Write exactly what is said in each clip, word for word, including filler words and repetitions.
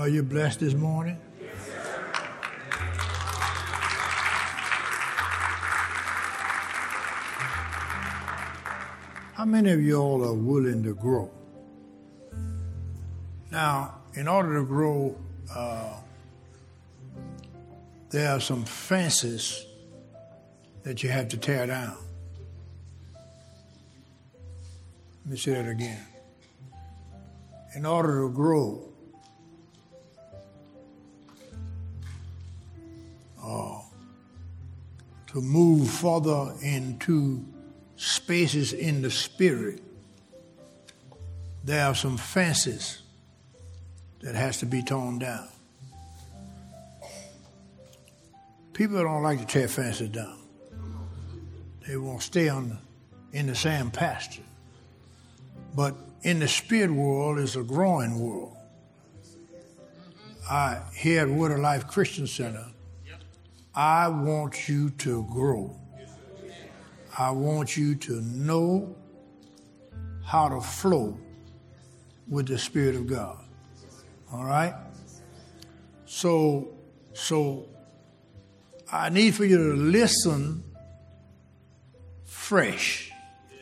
Are you blessed this morning? How many of you all are willing to grow? Now, in order to grow, uh, there are some fences that you have to tear down. Let me say that again. In order to grow, uh, to move further into spaces in the spirit, there are some fences that has to be torn down. People don't like to tear fences down. They won't stay on in the same pasture. But in the spirit world, it's a growing world. I here at Word of Life Christian Center, I want you to grow. I want you to know how to flow with the Spirit of God. All right? So, so I need for you to listen fresh.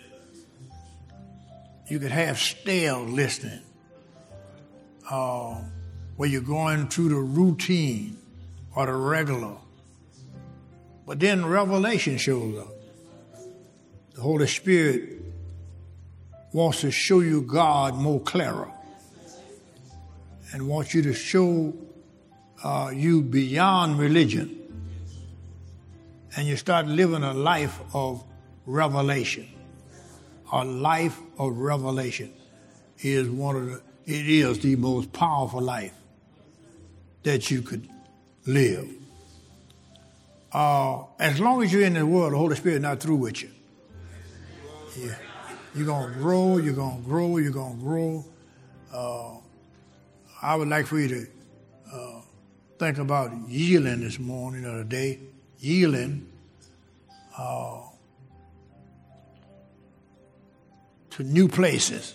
You could have stale listening, uh, where you're going through the routine or the regular. But then revelation shows up. The Holy Spirit wants to show you God more clearer and wants you to show uh, you beyond religion. And you start living a life of revelation. A life of revelation is one of the, it is the most powerful life that you could live. Uh, as long as you're in the world, the Holy Spirit is not through with you. Yeah. You're going to grow, you're going to grow, you're going to grow. Uh, I would like for you to uh, think about yielding this morning or today. Yielding uh, to new places.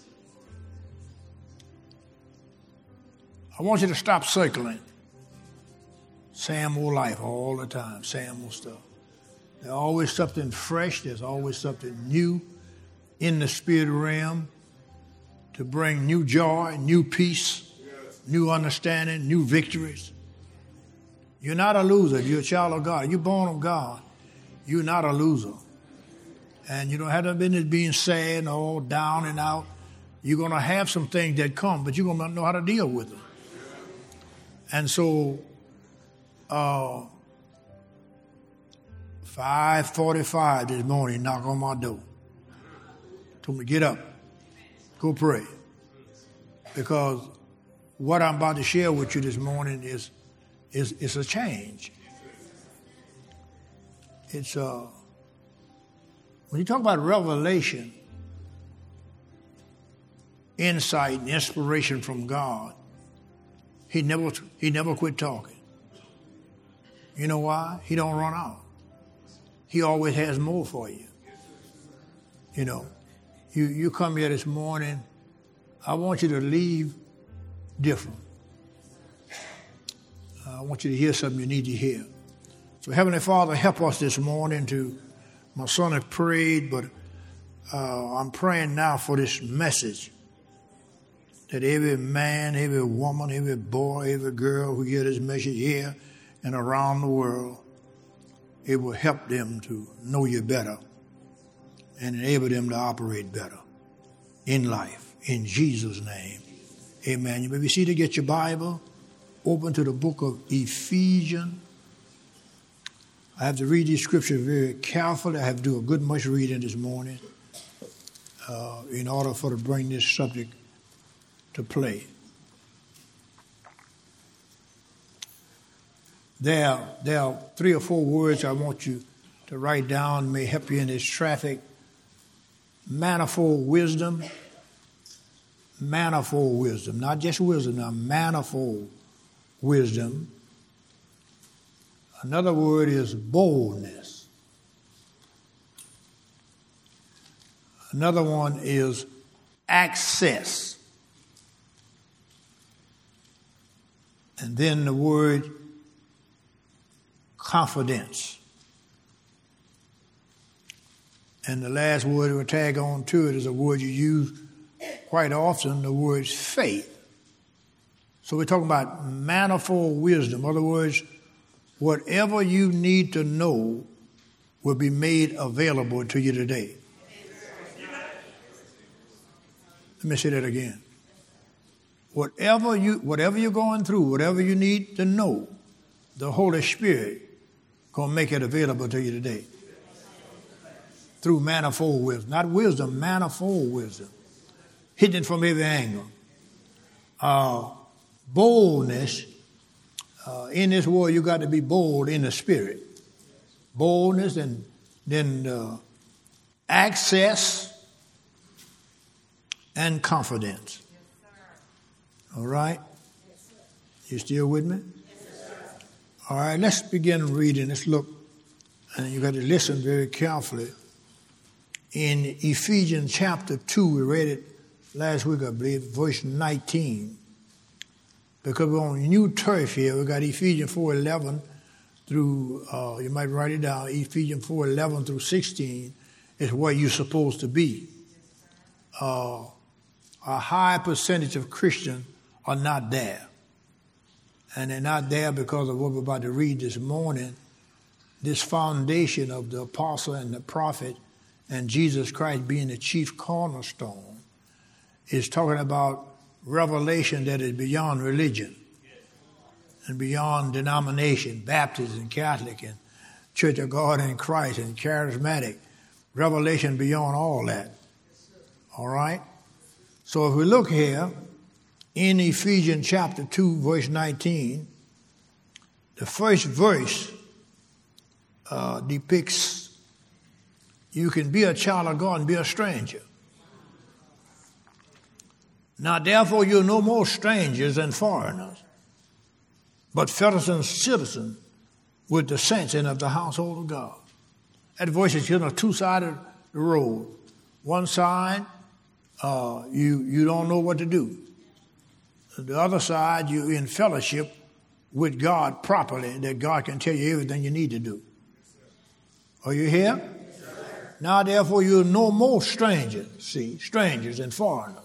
I want you to stop circling. Same old life all the time, same old stuff. There's always something fresh. There's always something new in the spirit realm to bring new joy, new peace, new understanding, new victories. You're not a loser. You're a child of God. You're born of God. You're not a loser. And you don't have to business being sad and all down and out. You're going to have some things that come, but you're going to know how to deal with them. And so, uh, five forty-five this morning, knock on my door. Told me, get up, go pray. Because what I'm about to share with you this morning is, is, is a change. It's uh, when you talk about revelation, insight and inspiration from God, he never he never quit talking. You know why? He don't run out. He always has more for you. You know, you, you come here this morning, I want you to leave different. I want you to hear something you need to hear. So Heavenly Father, help us this morning to, my son has prayed, but uh, I'm praying now for this message. That every man, every woman, every boy, every girl who hear this message here and around the world, it will help them to know you better and enable them to operate better in life. In Jesus' name, amen. You may be seated, get your Bible, open to the book of Ephesians. I have to read these scriptures very carefully. I have to do a good much reading this morning uh, in order for to bring this subject to play. There, there are three or four words I want you to write down, may help you in this traffic. Manifold wisdom. Manifold wisdom. Not just wisdom, now manifold wisdom. Another word is boldness. Another one is access. And then the word confidence. And the last word we'll tag on to it is a word you use quite often, the word faith. So we're talking about manifold wisdom. In other words, whatever you need to know will be made available to you today. Let me say that again. Whatever you, whatever you're going through, whatever you need to know, the Holy Spirit gonna make it available to you today. Through manifold wisdom. Not wisdom, manifold wisdom. Hidden from every angle. Uh, boldness. Uh, in this world, you got to be bold in the spirit. Boldness, and then uh, access and confidence. All right? You still with me? All right, let's begin reading. Let's look, and you got to listen very carefully. In Ephesians chapter two, we read it last week, I believe, verse nineteen. Because we're on new turf here, we got Ephesians four eleven through, uh, you might write it down, Ephesians four eleven through sixteen is where you're supposed to be. Uh, a high percentage of Christians are not there. And they're not there because of what we're about to read this morning. This foundation of the apostle and the prophet and Jesus Christ being the chief cornerstone is talking about revelation that is beyond religion and beyond denomination, Baptist and Catholic and Church of God in Christ and charismatic. Revelation beyond all that. All right? So if we look here, in Ephesians chapter two, verse nineteen, the first verse uh, depicts you can be a child of God and be a stranger. Now, therefore, you're no more strangers and foreigners, but fellows and citizens with the saints and of the household of God. That verse is on a two-sided road. One side, uh, you, you don't know what to do. The other side, you're in fellowship with God properly, that God can tell you everything you need to do. Are you here? Yes, now, therefore, you're no more strangers, see, strangers and foreigners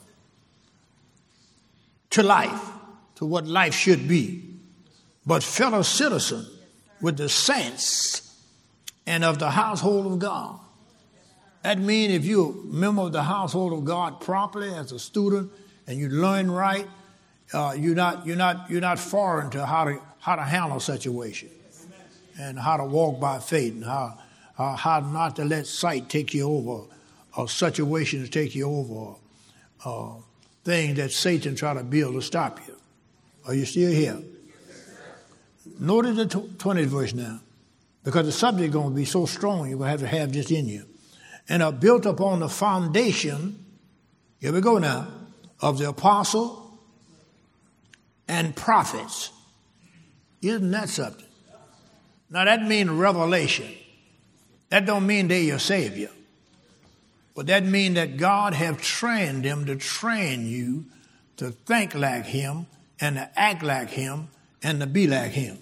to life, to what life should be, but fellow citizens with the saints and of the household of God. That means if you're a member of the household of God properly as a student and you learn right, Uh, you're not you're not you're not foreign to how to how to handle a situation, and how to walk by faith, and how uh, how not to let sight take you over, or situations take you over, uh, things that Satan try to build to stop you. Are you still here? Notice the twentieth verse now, because the subject is going to be so strong, you're going to have to have this in you, and are built upon the foundation. Here we go now, of the apostle and prophets. Isn't that something? Now that means revelation. That don't mean they're your savior. But that means that God have trained them to train you to think like him and to act like him and to be like him.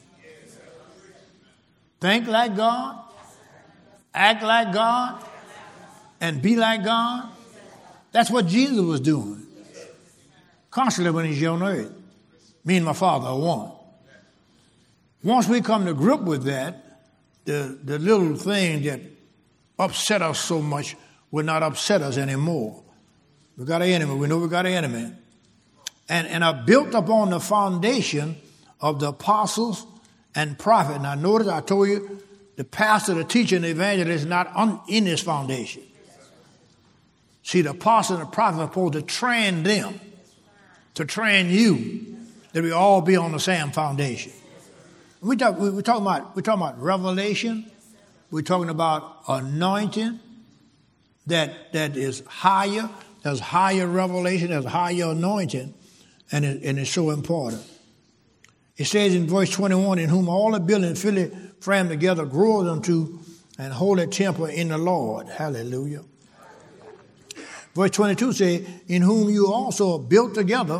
Think like God, act like God, and be like God. That's what Jesus was doing constantly when he's here on earth. Me and my Father are one. Once we come to grip with that, the, the little thing that upset us so much will not upset us anymore. We got an enemy. We know we got an enemy. And, and are built upon the foundation of the apostles and prophets. Now notice I told you the pastor, the teacher, and the evangelist is not un, in this foundation. See, the apostle and the prophet are supposed to train them, to train you, that we all be on the same foundation. We talk, we, we're, talking about, we're talking about revelation. We're talking about anointing that, that is higher. There's higher revelation. There's higher anointing. And, it, and it's so important. It says in verse twenty-one, in whom all the building fitly framed together grows unto an holy temple in the Lord. Hallelujah. Verse twenty-two says, in whom you also are built together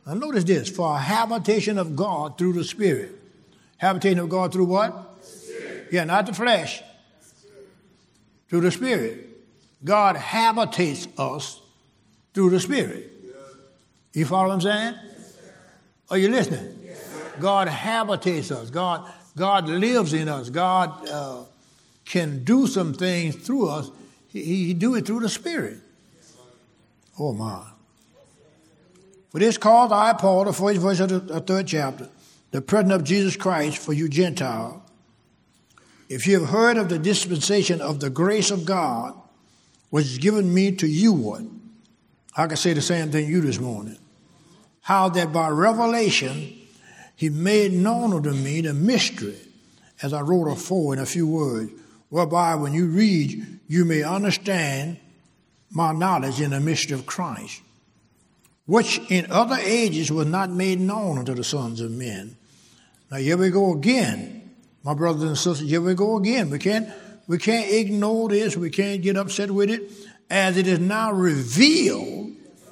Now notice this, for a habitation of God through the Spirit. Habitation of God through what? Spirit. Yeah, not the flesh. Through the Spirit. God habitates us through the Spirit. You follow what I'm saying? Are you listening? God habitates us. God, God lives in us. God uh, can do some things through us. He, he do it through the Spirit. Oh, my. For this cause I, Paul, the first verse of the third chapter, the presence of Jesus Christ for you Gentiles, if you have heard of the dispensation of the grace of God, which is given me to you, what? I can say the same thing to you this morning. How that by revelation he made known unto me the mystery, as I wrote afore in a few words, whereby when you read, you may understand my knowledge in the mystery of Christ, which in other ages was not made known unto the sons of men. Now here we go again, my brothers and sisters, here we go again. We can't, we can't ignore this. We can't get upset with it. As it is now revealed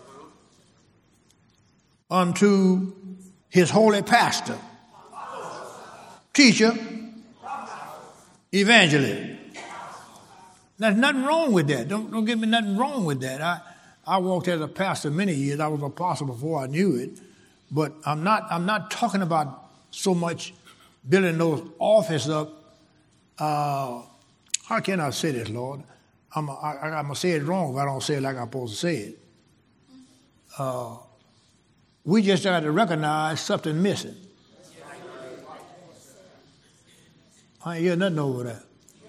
unto his holy pastor, teacher, evangelist. There's nothing wrong with that. Don't, don't get me nothing wrong with that. I, I walked as a pastor many years. I was an apostle before I knew it. But I'm not, I'm not talking about so much building those offices up. Uh, how can I say this, Lord? I'm I'm going to say it wrong if I don't say it like I'm supposed to say it. Uh, we just got to recognize something missing. I ain't hear nothing over there.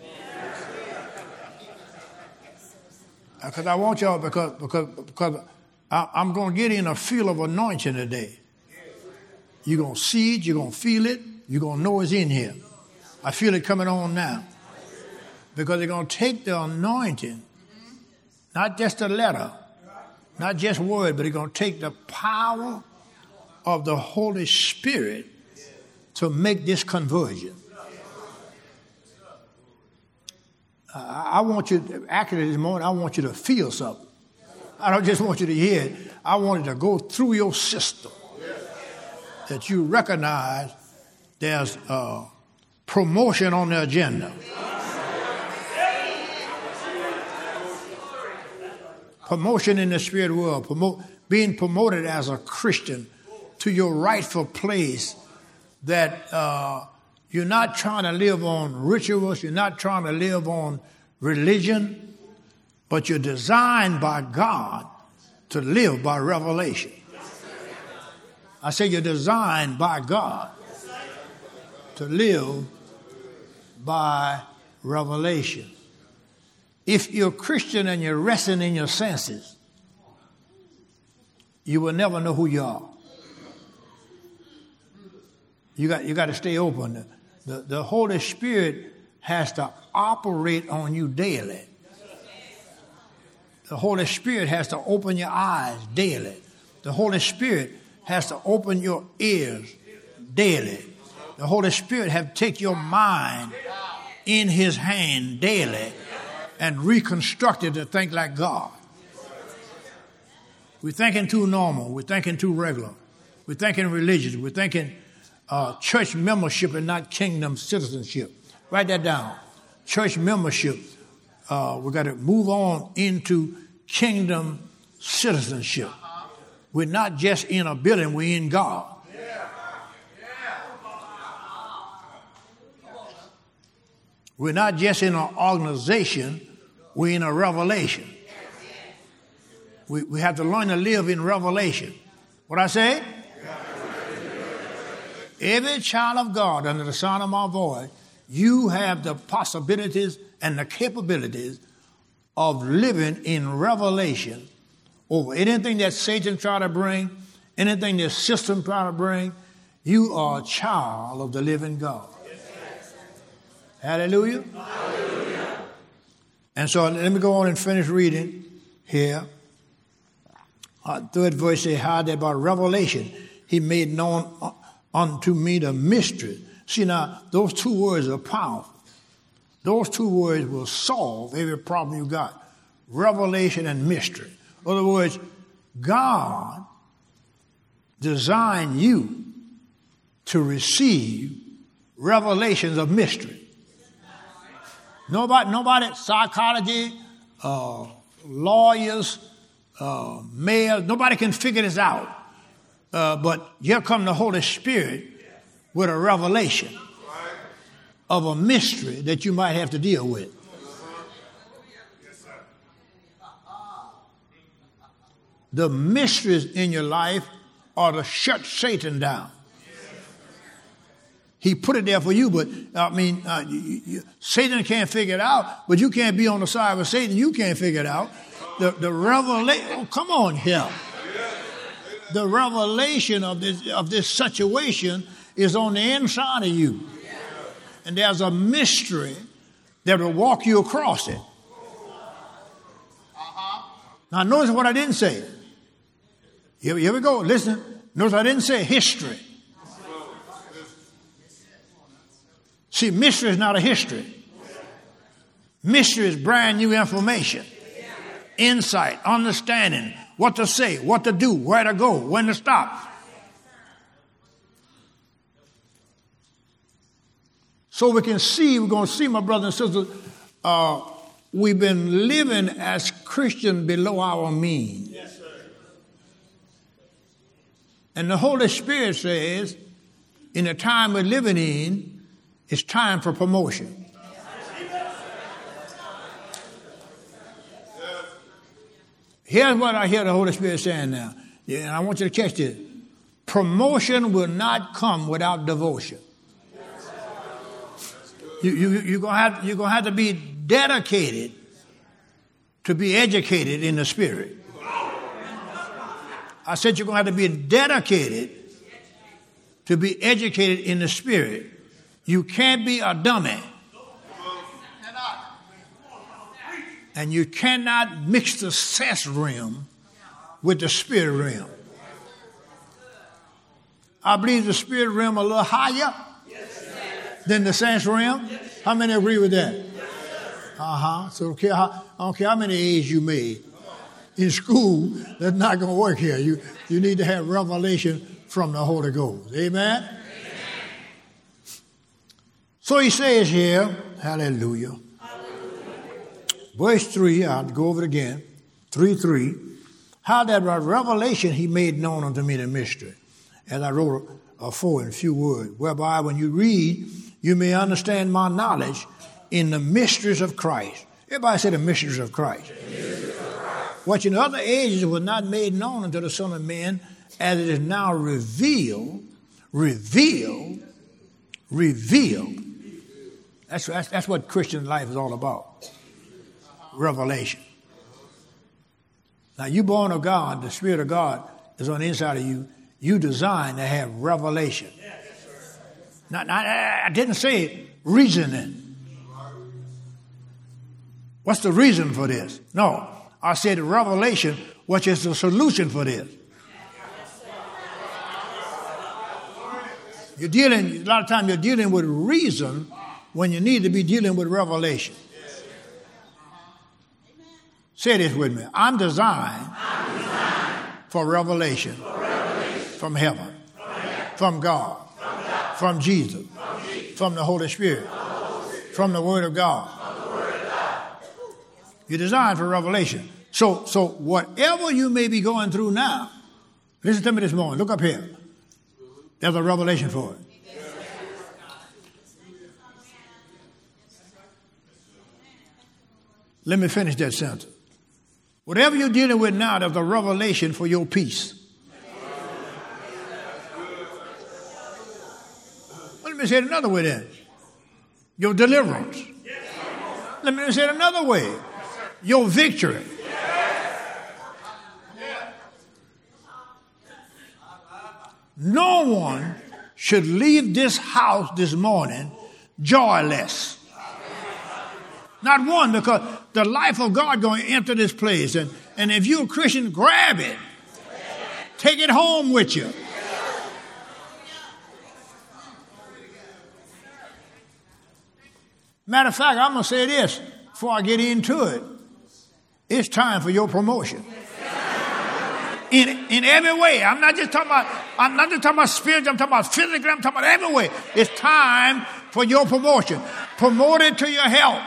Because I want y'all, because because because I, I'm going to get in a feel of anointing today. You're going to see it, you're going to feel it, you're going to know it's in here. I feel it coming on now. Because they're going to take the anointing, not just a letter, not just word, but they're going to take the power of the Holy Spirit to make this conversion. Uh, I want you, to, actually this morning, I want you to feel something. I don't just want you to hear it. I want it to go through your system. That you recognize there's uh, promotion on the agenda. Promotion in the spirit world, promote, being promoted as a Christian to your rightful place, that uh, you're not trying to live on rituals, you're not trying to live on religion, but you're designed by God to live by revelation. I say you're designed by God to live by revelation. If you're a Christian and you're resting in your senses, you will never know who you are. You got, you got to stay open. The, the, the Holy Spirit has to operate on you daily. The Holy Spirit has to open your eyes daily. The Holy Spirit has to open your ears daily. The Holy Spirit has to take your mind in his hand daily and reconstruct it to think like God. We're thinking too normal. We're thinking too regular. We're thinking religious. We're thinking uh, church membership and not kingdom citizenship. Write that down. Church membership. Uh, we've got to move on into kingdom citizenship. We're not just in a building. We're in God. We're not just in an organization, we're in a revelation. We, we have to learn to live in revelation. What I say? Every child of God under the sound of my voice, you have the possibilities and the capabilities of living in revelation over anything that Satan try to bring, anything that system try to bring. You are a child of the living God. Hallelujah. Hallelujah. And so let me go on and finish reading here. Uh, third verse says, how that by revelation he made known unto me the mystery. See now, those two words are powerful. Those two words will solve every problem you got. Revelation and mystery. In other words, God designed you to receive revelations of mystery. Nobody, nobody, psychology, uh, lawyers, uh, mayors, nobody can figure this out. Uh, but here come the Holy Spirit with a revelation of a mystery that you might have to deal with. The mysteries in your life are to shut Satan down. He put it there for you, but I mean, uh, you, you, Satan can't figure it out, but you can't be on the side of Satan. You can't figure it out. The, the revelation, oh, come on here. The revelation of this, of this situation is on the inside of you. And there's a mystery that will walk you across it. Now, notice what I didn't say. Here, here we go. Listen. Notice I didn't say history. See, mystery is not a history. Mystery is brand new information, insight, understanding, what to say, what to do, where to go, when to stop. So we can see, we're going to see, my brothers and sisters, uh, we've been living as Christians below our means. Yes, sir. And the Holy Spirit says, in the time we're living in, it's time for promotion. Here's what I hear the Holy Spirit saying now. Yeah, and I want you to catch this. Promotion will not come without devotion. You, you, you're going to have, you're going to have to be dedicated to be educated in the Spirit. I said you're going to have to be dedicated to be educated in the Spirit. You can't be a dummy. And you cannot mix the sense realm with the spirit realm. I believe the spirit realm a little higher than the sense realm. How many agree with that? Uh-huh. So I don't care how, I don't care how many A's you made in school, that's not going to work here. You, you need to have revelation from the Holy Ghost. Amen? Amen. So he says here, hallelujah. Verse three, I'll go over it again. three three. How that by revelation he made known unto me the mystery. As I wrote a four in few words. Whereby when you read, you may understand my knowledge in the mysteries of Christ. Everybody say the mysteries of Christ. Mysteries of Christ. Which in other ages was not made known unto the Son of Man, as it is now revealed, revealed, revealed. That's, that's, that's what Christian life is all about. Revelation. Now, you born of God, the Spirit of God is on the inside of you. You designed to have revelation. Now, now, I didn't say reasoning. What's the reason for this? No, I said revelation, which is the solution for this. You're dealing, a lot of times you're dealing with reason when you need to be dealing with revelation. Say this with me. I'm designed, I'm designed for, revelation for revelation from heaven, from, heaven, from, God, from God, from Jesus, from, Jesus, from the Holy Spirit, from the, Holy Spirit, from the Word of God. From the Word of God. You're designed for revelation. So, so whatever you may be going through now, listen to me this morning. Look up here. There's a revelation for it. Let me finish that sentence. Whatever you're dealing with now, there's a revelation for your peace. Well, let me say it another way then. Your deliverance. Let me say it another way. Your victory. No one should leave this house this morning joyless. Not one, because the life of God going to enter this place. And, and if you're a Christian, grab it. Take it home with you. Matter of fact, I'm going to say this before I get into it. It's time for your promotion. In, in every way. I'm not just talking about I'm not just talking about spiritual, I'm talking about physically, I'm talking about everywhere. It's time for your promotion. Promoted to your health.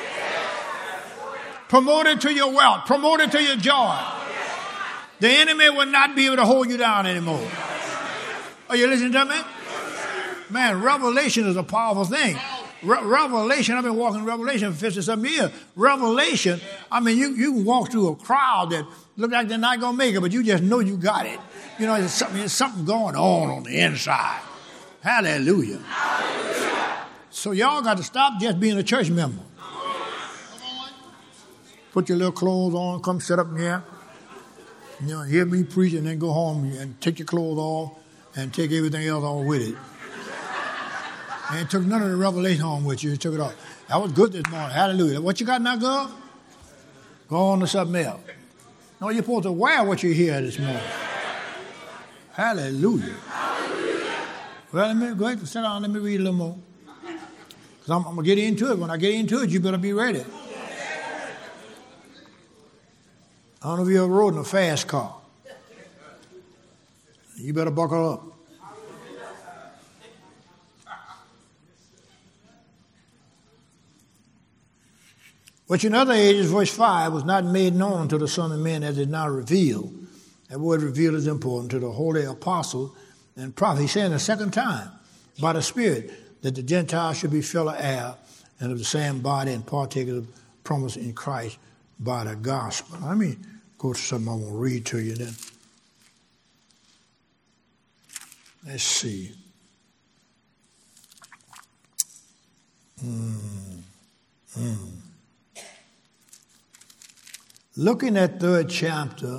Promoted to your wealth. Promoted to your joy. The enemy will not be able to hold you down anymore. Are you listening to me? Man, revelation is a powerful thing. Re- revelation, I've been walking Revelation for fifty-something years. Revelation, I mean, you, you can walk through a crowd that look like they're not going to make it, but you just know you got it. You know, there's something, there's something going on on the inside. Hallelujah. Hallelujah. So y'all got to stop just being a church member. Put your little clothes on, come sit up here. You know, hear me preach and then go home and take your clothes off and take everything else off with it. And took none of the revelation home with you. You took it off. That was good this morning. Hallelujah. What you got now, girl? Go on to something else. No, you're supposed to wear what you hear this morning. Hallelujah. Hallelujah. Well, let me go ahead and sit down. Let me read a little more. Because I'm, I'm going to get into it. When I get into it, you better be ready. I don't know if you ever rode in a fast car. You better buckle up. Which in other ages, verse five, was not made known unto the Son of Man as it now revealed. That word revealed is important to the holy apostle and prophet. He's saying the second time, by the Spirit, that the Gentiles should be fellow heir and of the same body and partakers of promise in Christ by the gospel. Let me go to something I want to read to you then. Let's see. Mm. Mm. Looking at third chapter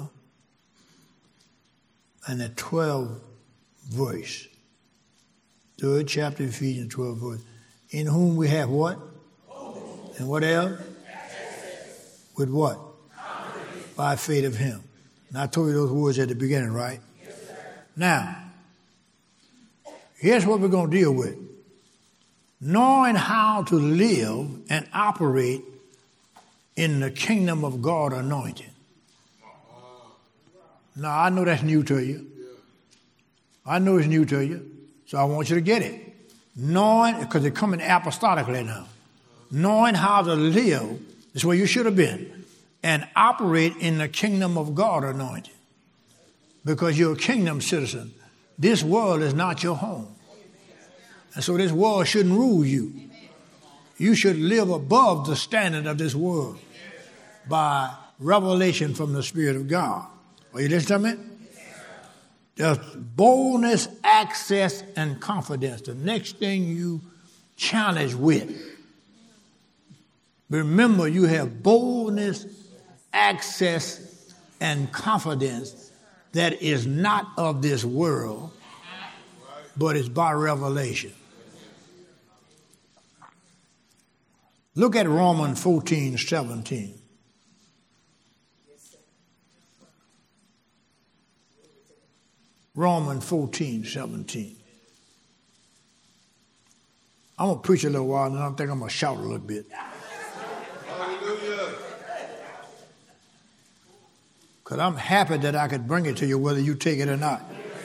and the twelfth verse. Third chapter of Ephesians, twelfth verse. In whom we have what? Hope. And what else? Access. With what? Confidence. By faith of him. And I told you those words at the beginning, right? Yes, sir. Now, here's what we're going to deal with. Knowing how to live and operate in the kingdom of God anointing. Now, I know that's new to you. I know it's new to you. So I want you to get it. Knowing, because it's coming apostolically now. Knowing how to live is where you should have been. And operate in the kingdom of God anointing. Because you're a kingdom citizen. This world is not your home. And so this world shouldn't rule you. You should live above the standard of this world by revelation from the Spirit of God. Are you listening to me? There's boldness, access, and confidence. The next thing you challenge with. Remember, you have boldness, access, and confidence that is not of this world, but is by revelation. Look at Romans fourteen, seventeen. Romans fourteen, seventeen. I'm going to preach a little while, and I think I'm going to shout a little bit. Because I'm happy that I could bring it to you whether you take it or not.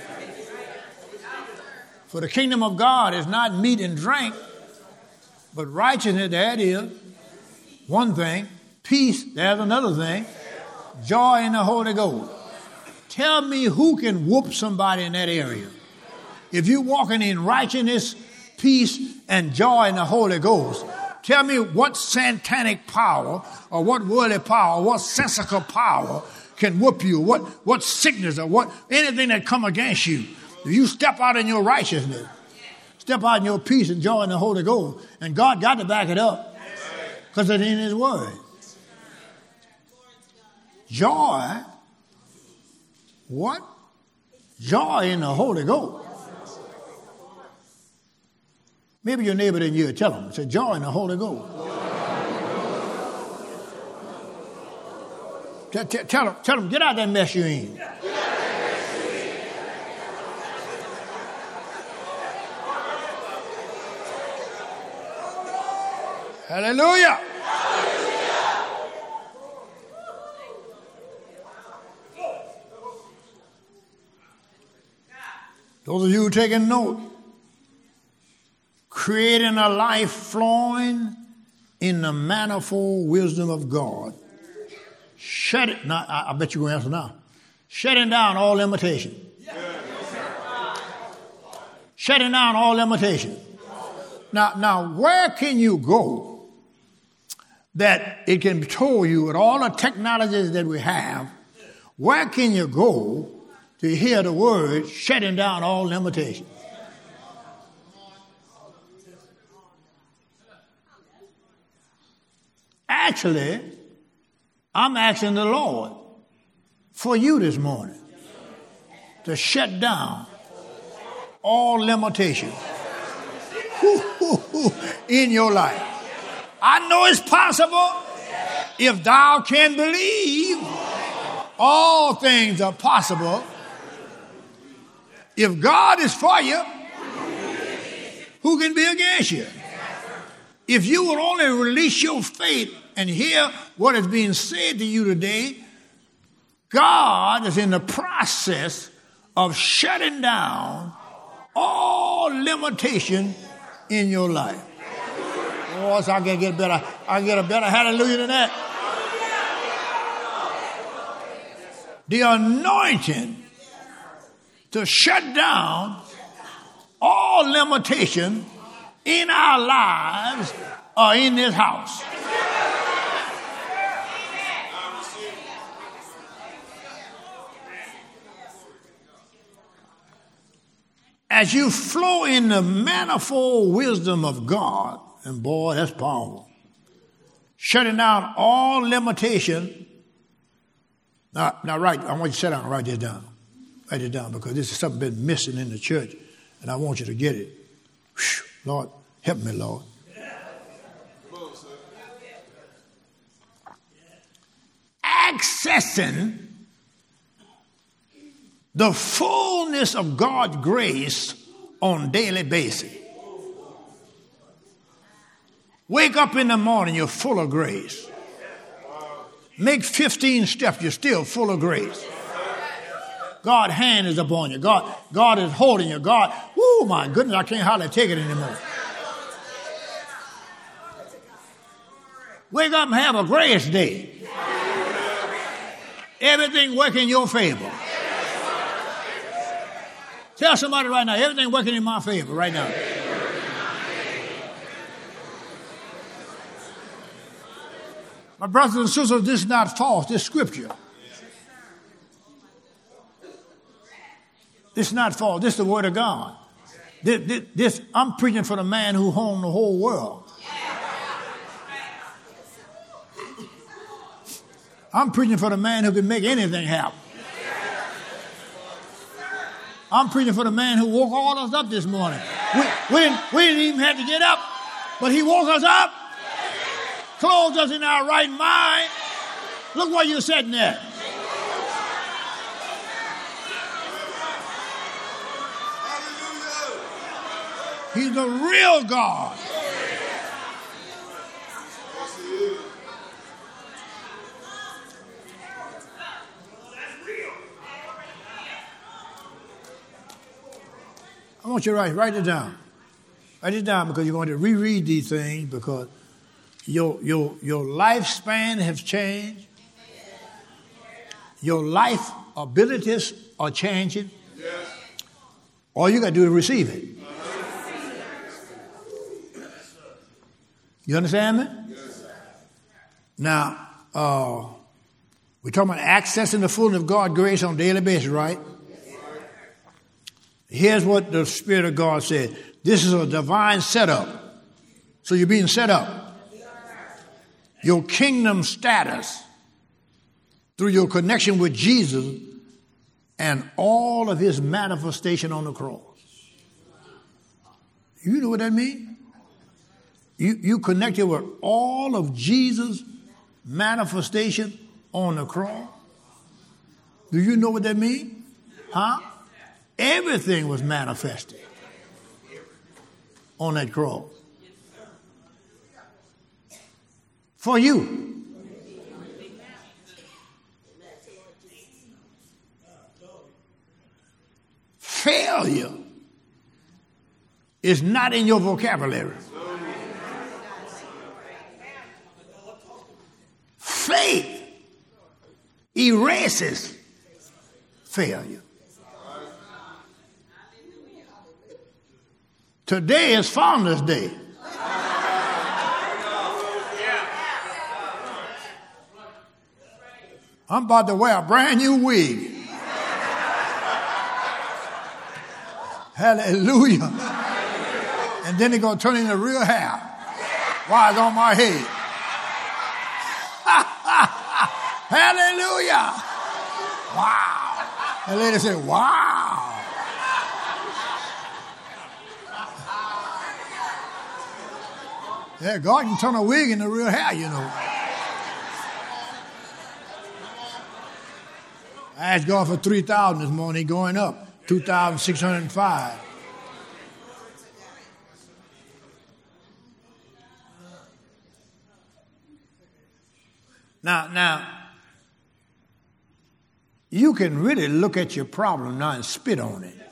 For the kingdom of God is not meat and drink, but righteousness, that is one thing. Peace, there's another thing. Joy in the Holy Ghost. Tell me who can whoop somebody in that area. If you're walking in righteousness, peace, and joy in the Holy Ghost, tell me what satanic power or what worldly power, what sensical power can whoop you, what, what sickness or what anything that come against you. If you step out in your righteousness, step out in your peace and joy in the Holy Ghost, and God got to back it up because it's in his word. Joy. What? Joy in the Holy Ghost. Maybe your neighbor didn't hear it. Tell him. Say, joy in the Holy Ghost. Tell, tell, tell him, tell him, get out of that mess you're in. Hallelujah. Those of you who taking note, creating a life flowing in the manifold wisdom of God. Shut it. Now, I, I bet you're going to answer now. Shutting down all limitation. Shutting down all limitation. Now, now, where can you go that it can be told you with all the technologies that we have, where can you go to hear the word shutting down all limitation? Actually, I'm asking the Lord for you this morning to shut down all limitation in your life. I know it's possible. If thou can believe, all things are possible. If God is for you, who can be against you? If you would only release your faith and hear what is being said to you today, God is in the process of shutting down all limitation in your life. Oh, so I can get better. I can get a better hallelujah than that. The anointing to shut down all limitation in our lives or in this house. As you flow in the manifold wisdom of God, and boy, that's powerful, shutting down all limitation. Now, now write, I want you to sit down and write this down. Write it down, because this is something been missing in the church, and I want you to get it. Whew, Lord, help me, Lord. Accessing the fullness of God's grace on a daily basis. Wake up in the morning, you're full of grace. Make fifteen steps, you're still full of grace. God's hand is upon you. God, God is holding you. God, oh my goodness, I can't hardly take it anymore. Wake up and have a grace day. Everything working in your favor. Tell somebody right now, everything working in my favor right now. My brothers and sisters, this is not false. This is scripture. This is not false. This is the word of God. This, this, this I'm preaching for the man who owned the whole world. I'm preaching for the man who can make anything happen. I'm preaching for the man who woke all us up this morning. We, we, didn't, we didn't even have to get up, but he woke us up, clothed us in our right mind. Look where you're sitting there. He's the real God. I want you to write, write it down. Write it down, because you're going to reread these things, because your, your, your lifespan has changed. Your life abilities are changing. All you got to do is receive it. You understand me? Now, uh, we're talking about accessing the fullness of God's grace on a daily basis, right? Here's what the Spirit of God said. This is a divine setup. So you're being set up. Your kingdom status through your connection with Jesus and all of his manifestation on the cross. You know what that means? You, you connected with all of Jesus' manifestation on the cross. Do you know what that means? Huh? Everything was manifested on that cross. For you. Failure is not in your vocabulary. Faith erases failure. Today is Founders Day. I'm about to wear a brand new wig. Hallelujah. And then it's going to turn into real hair while it's on my head. Hallelujah. Wow. The lady said, wow. Yeah, God can turn a wig into real hair, you know. I asked God for three thousand this morning, going up, two thousand six hundred five. Now, now, you can really look at your problem now and spit on it.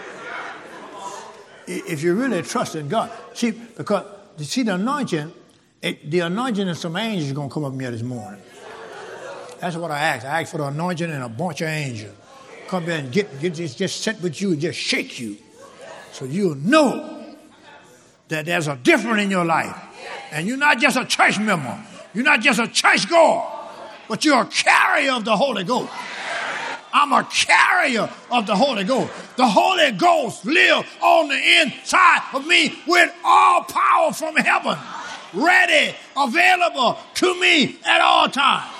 If you really trust in God. See, because, you see, the anointing, it, the anointing of some angels is going to come up here this morning. That's what I asked. I asked for the anointing and a bunch of angels. Come here and get, get just, just sit with you and just shake you. So you'll know that there's a difference in your life. And you're not just a church member. You're not just a church goer. But you're a carrier of the Holy Ghost. I'm a carrier of the Holy Ghost. The Holy Ghost lives on the inside of me with all power from heaven. Ready, available to me at all times.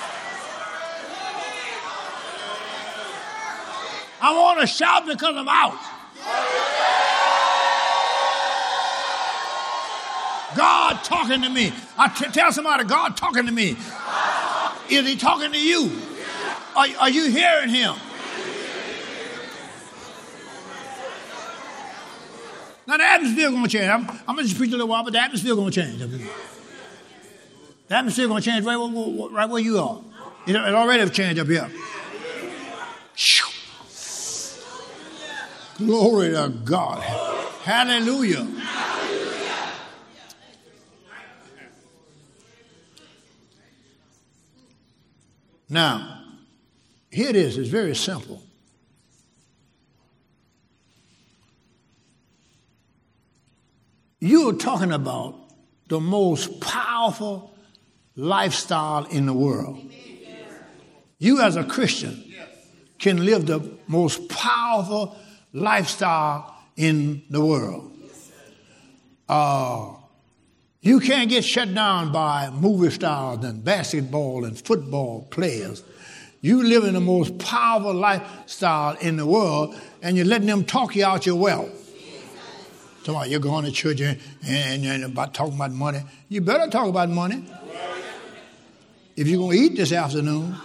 I want to shout because I'm out. God talking to me. I t- tell somebody, God talking to me. Is he talking to you? Are, are you hearing him? Now the atmosphere going to change. I'm, I'm going to just preach a little while, but the atmosphere going to change. The atmosphere going to change right where, right where you are. It, it already changed up here. Glory to God. Hallelujah. Now, here it is. It's very simple. You're talking about the most powerful lifestyle in the world. You as a Christian can live the most powerful lifestyle in the world. Uh, you can't get shut down by movie stars and basketball and football players. You live in the most powerful lifestyle in the world, and you're letting them talk you out your wealth. Somebody, you're going to church and, and, and about talking about money. You better talk about money if you're going to eat this afternoon.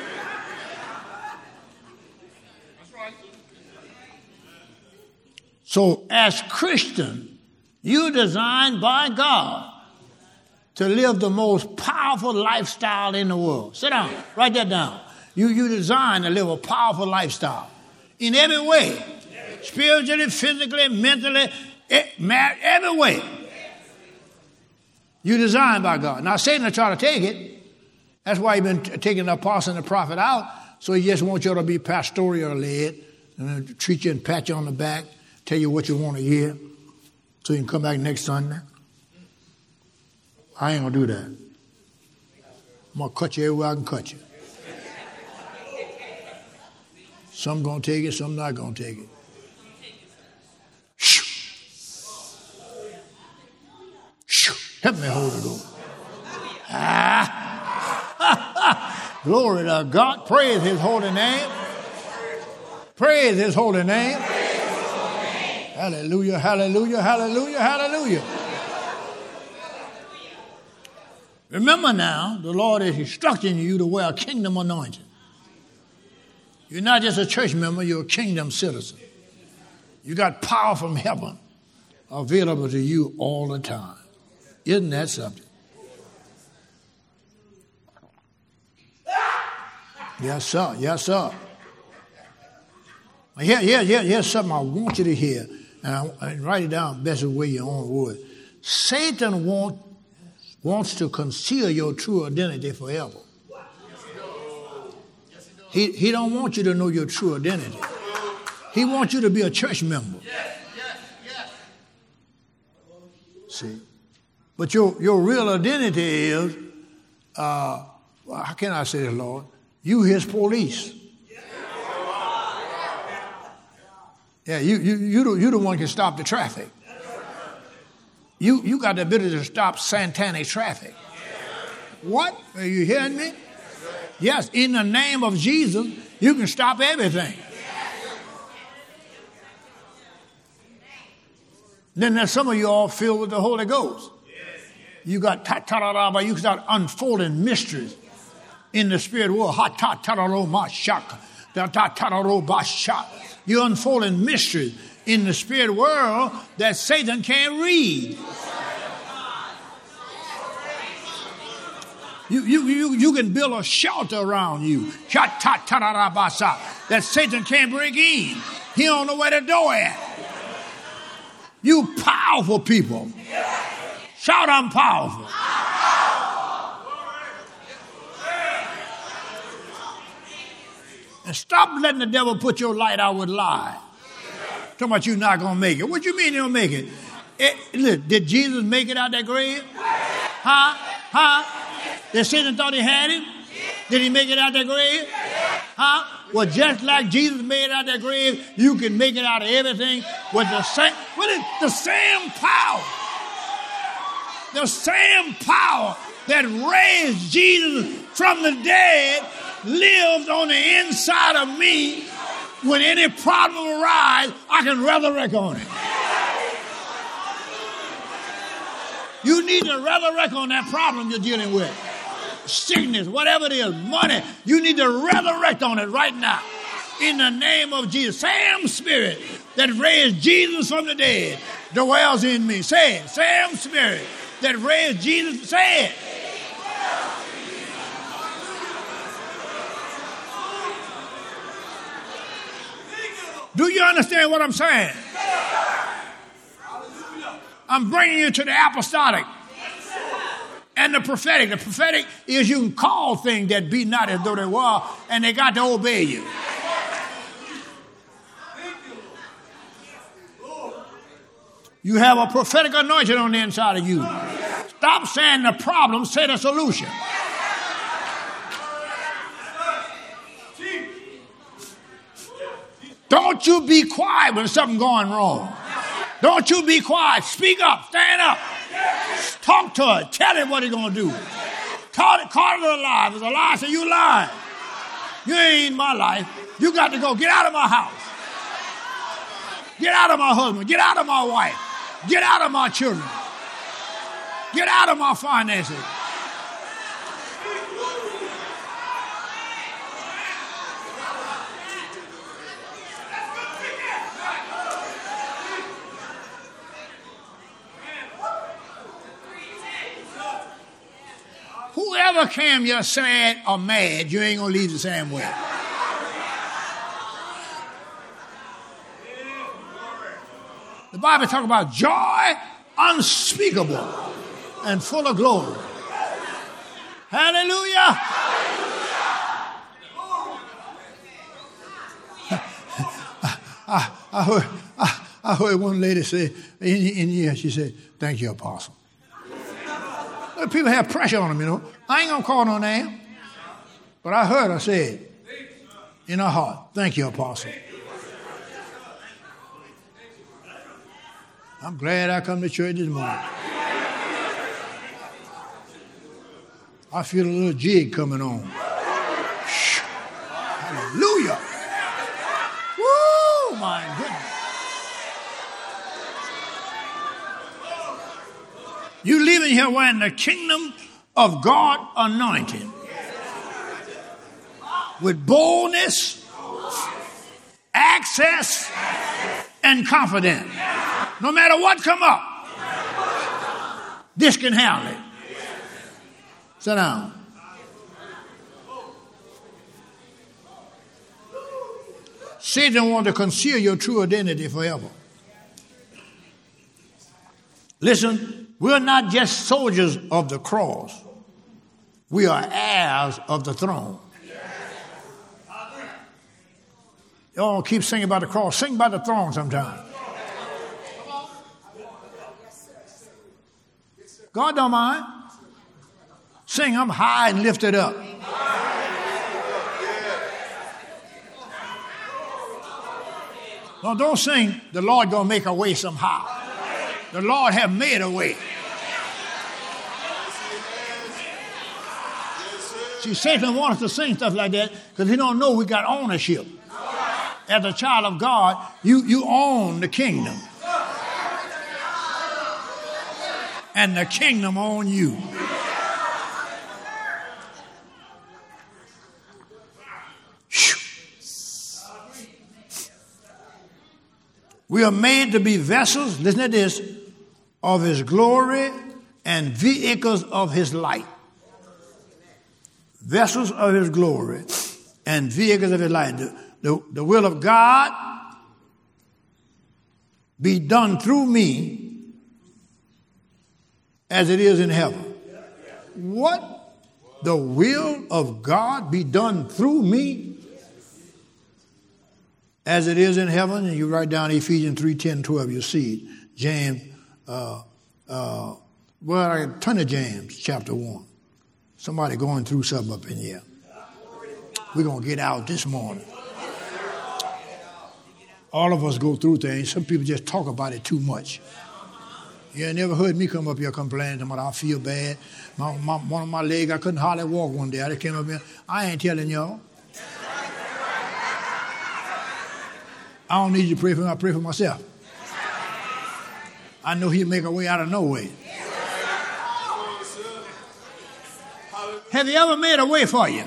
So as Christian, you're designed by God to live the most powerful lifestyle in the world. Sit down. Write that down. You, you're designed to live a powerful lifestyle in every way. Spiritually, physically, mentally, every way. You're designed by God. Now, Satan will try to take it. That's why he's been t- taking the apostle and the prophet out. So he just wants you to be pastoral led and treat you and pat you on the back, tell you what you want to hear, so you can come back next Sunday. I ain't going to do that. I'm going to cut you everywhere I can cut you. Some going to take it, some not going to take it. Help me, Holy Ghost. Ah. Glory to God. Praise his holy name. Praise his holy name. Hallelujah, hallelujah, hallelujah, hallelujah. Remember now, the Lord is instructing you to wear a kingdom anointing. You're not just a church member, you're a kingdom citizen. You got power from heaven available to you all the time. Isn't that something? Yes, sir. Yes, sir. Here, here, here, here's something I want you to hear. And, I, and write it down best way your own word. Satan want, wants to conceal your true identity forever. He, he don't want you to know your true identity. He wants you to be a church member. See? But your, your real identity is, uh, well, how can I say this, Lord? You his police. Yeah, you you you the, you the one can stop the traffic. You you got the ability to stop satanic traffic. What? Are you hearing me? Yes, in the name of Jesus, you can stop everything. Then there's some of you all filled with the Holy Ghost. You got ta ta da da, you start unfolding mysteries in the spirit world. Ha ta ta da ro ma shaka, da ta ta da ro ba shaka. You're unfolding mysteries in the spirit world that Satan can't read. You, you, you, you can build a shelter around you that Satan can't break in. He don't know where the door is. You powerful people. Shout, I'm powerful. And stop letting the devil put your light out with lies. Talking about you not going to make it. What you mean you don't make it? it? Look, did Jesus make it out that grave? Huh? Huh? Did Satan thought he had him? Did he make it out that grave? Huh? Well, just like Jesus made it out that grave, you can make it out of everything with the same, what is the same power. The same power that raised Jesus from the dead lives on the inside of me. When any problem arises, I can resurrect on it. You need to resurrect on that problem you're dealing with. Sickness, whatever it is, money, you need to resurrect on it right now. In the name of Jesus. Same spirit that raised Jesus from the dead dwells in me. Say it. Same spirit that raised Jesus. Say it. Do you understand what I'm saying? I'm bringing you to the apostolic and the prophetic. The prophetic is you can call things that be not as though they were, and they got to obey you. You have a prophetic anointing on the inside of you. Stop saying the problem, say the solution. Don't you be quiet when something's going wrong. Don't you be quiet. Speak up. Stand up. Talk to it. Tell him what he's going to do. Call it, call it a lie. If it's a lie, say you lying. You ain't in my life. You got to go. Get out of my house. Get out of my husband. Get out of my wife. Get out of my children. Get out of my finances. Whoever came here sad or mad, you ain't going to leave the same way. The Bible talks about joy unspeakable and full of glory. Hallelujah. I, I, heard, I, I heard one lady say, in, in here, she said, thank you, Apostle. People have pressure on them, you know. I ain't going to call no name. But I heard her say it in her heart. Thank you, Apostle. I'm glad I come to church this morning. I feel a little jig coming on. Hallelujah. Woo, my goodness. You leaving here wearing the kingdom of God anointing with boldness, access, and confidence. No matter what come up, this can handle it. Sit down. Satan wants to conceal your true identity forever. Listen, we're not just soldiers of the cross. We are heirs of the throne. Y'all keep singing about the cross. Sing about the throne sometime. God don't mind. Sing, I'm high and lifted up. No, don't sing, the Lord gonna make a way somehow. The Lord have made a way. See, Satan wants us to sing stuff like that because he don't know we got ownership. As a child of God, you, you own the kingdom. And the kingdom owns you. We are made to be vessels, listen to this, of his glory and vehicles of his light. Vessels of his glory and vehicles of his light. The, the, the will of God be done through me as it is in heaven. What? The will of God be done through me as it is in heaven? And you write down Ephesians three, ten, twelve, you see it. James, uh, uh, well, turn to James chapter one. Somebody going through something up in here. We're going to get out this morning. All of us go through things. Some people just talk about it too much. You never heard me come up here complaining about I feel bad. My, my, one of my legs, I couldn't hardly walk one day. I just came up here. I ain't telling y'all. I don't need you to pray for me. I pray for myself. I know he'll make a way out of no way. Have you ever made a way for you?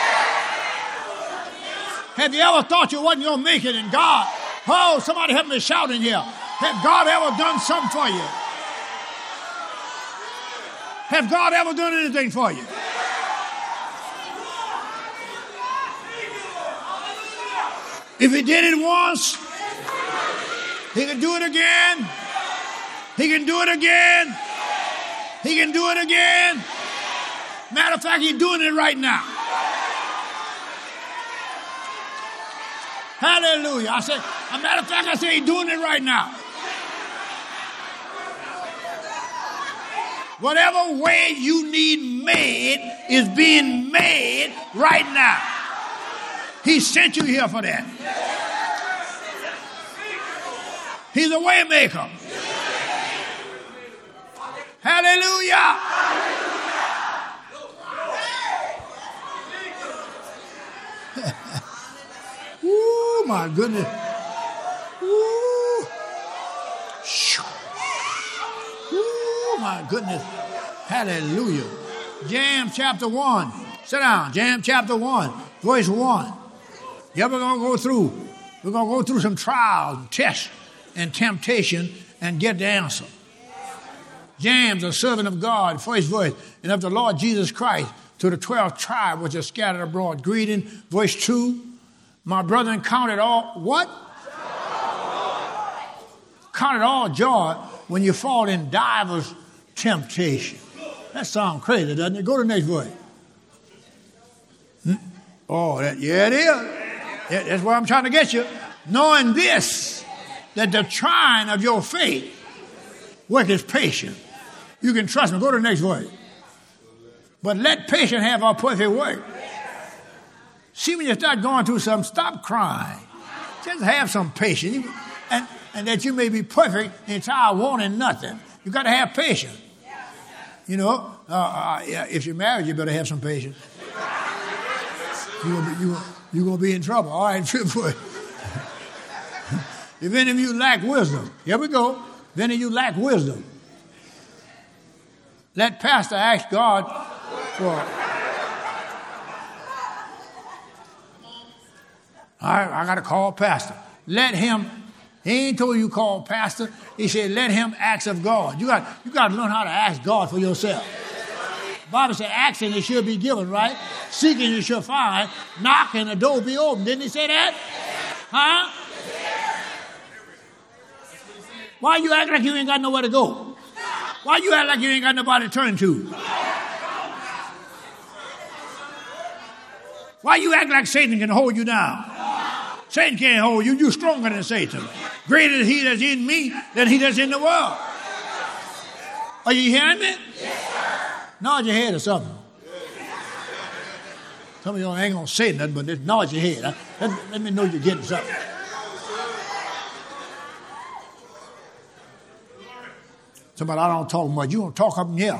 Have you ever thought you wasn't going to make it in God? Oh, somebody help me shout in here. Have God ever done something for you? Have God ever done anything for you? If he did it once, he can do it again. He can do it again. He can do it again. Matter of fact, he's doing it right now. Hallelujah. I said, a matter of fact, I say he's doing it right now. Whatever way you need made is being made right now. He sent you here for that. He's a way maker. Hallelujah. Ooh, my goodness. Ooh. Ooh, my goodness. Hallelujah. James chapter one. Sit down. James chapter one, verse one. Yeah, we're going to go through. We're going to go through some trials, and tests, and temptation, and get the answer. James, a servant of God, first verse, and of the Lord Jesus Christ, to the twelve tribes which are scattered abroad. Greeting, verse two. My brethren, count it all, what? Count it all joy when you fall in divers temptation. That sounds crazy, doesn't it? Go to the next verse. Hmm? Oh, that, yeah, it is. Yeah, that's where I'm trying to get you. Knowing this, that the trying of your faith worketh patience. You can trust me. Go to the next verse. But let patience have our perfect work. See, when you start going through something, stop crying. Just have some patience. And, and that you may be perfect in entire wanting nothing. You got to have patience. You know, uh, uh, yeah, if you're married, you better have some patience. You're going you, you're gonna be in trouble. All right, if any of you lack wisdom, here we go. If any of you lack wisdom, let pastor ask God for. All right, I got to call pastor. Let him, he ain't told you call pastor. He said, let him ask of God. You got, you got to learn how to ask God for yourself. The Bible said, asking it should be given, right? Seeking you shall find. Knocking the door be open. Didn't he say that? Huh? Why you act like you ain't got nowhere to go? Why you act like you ain't got nobody to turn to? Why you act like Satan can hold you down? Satan can't hold you. You're stronger than Satan. Greater is he that's in me than he that's in the world. Are you hearing me? Nod your head or something. Some of y'all ain't going to say nothing, but just nod your head. Let, let me know you're getting something. Somebody, I don't talk much. You don't talk up in here.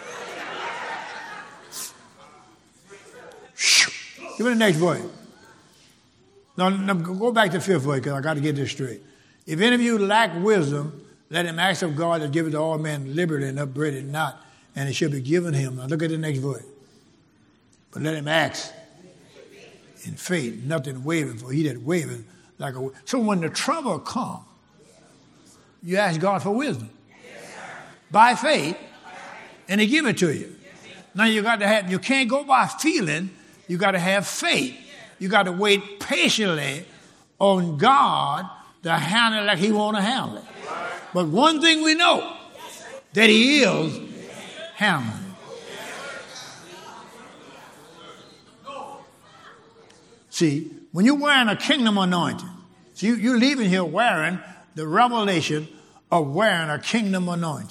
Give me the next verse. Now, now, go back to the fifth verse because I got to get this straight. If any of you lack wisdom, let him ask of God to give it to all men liberally and upbraid it not, and it shall be given him. Now look at the next verse. But let him ask in faith, nothing wavering, for he that wavereth like a... So when the trouble comes, you ask God for wisdom. By faith, and he give it to you. Now you got to have, you can't go by feeling, you got to have faith. You got to wait patiently on God to handle it like he want to handle it. But one thing we know, that he is handling it. See, when you're wearing a kingdom anointing, see, you're leaving here wearing the revelation of wearing a kingdom anointing.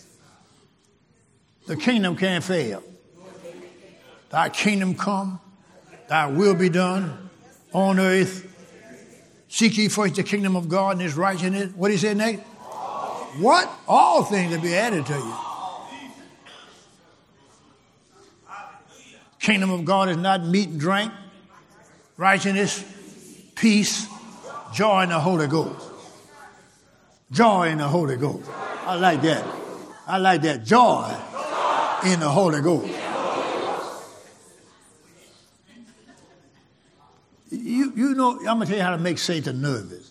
The kingdom can't fail. Thy kingdom come, thy will be done on earth. Seek ye first the kingdom of God and his righteousness. What did he say next? What? All things will be added to you. Kingdom of God is not meat and drink, righteousness, peace, joy in the Holy Ghost. Joy in the Holy Ghost. I like that. I like that. Joy in the Holy Ghost. You, you know, I'm going to tell you how to make Satan nervous.